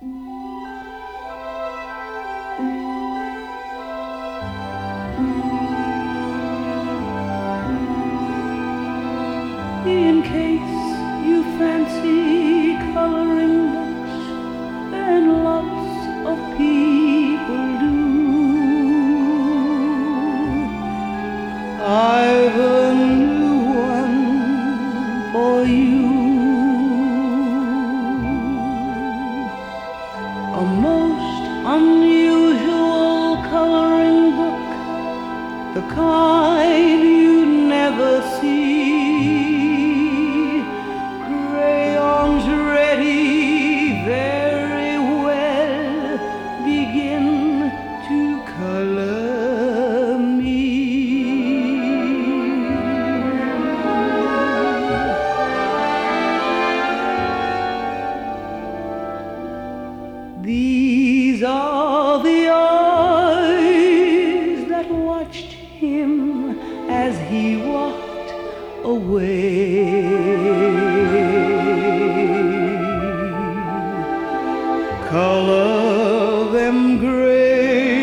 In case you fancy coloring books, and lots of people do, I've a new one for you. A most unusual coloring book, the kind you never see. Crayons ready, very well, begin to color me. These are the eyes that watched him as he walked away. Color them gray.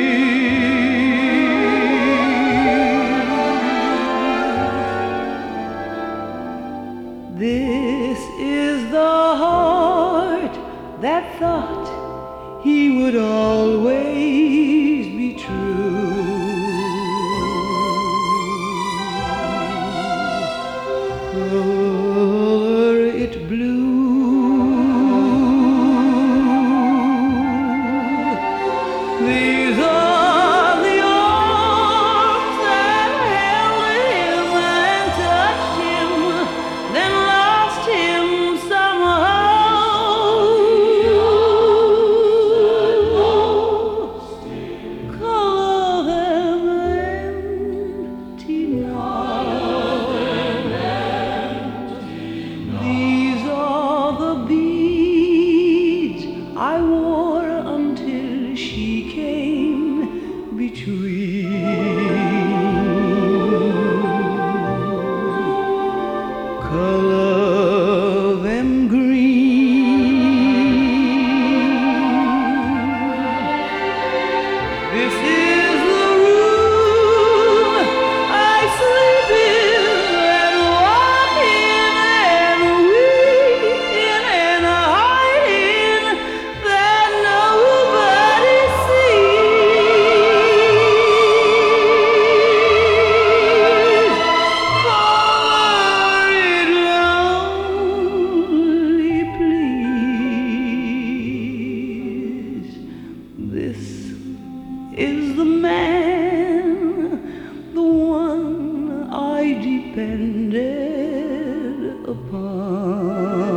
This is the heart that thought he would always be true. Color it blue. These are the arms that held him and touched him, then lost him somehow. Color them empty now. These are the beads I wore until she came between. Color them green. This is the room I sleep in and walk in and weep in and hide in, that nobody sees. Color it lonely, please. This is the man, the one I depended upon.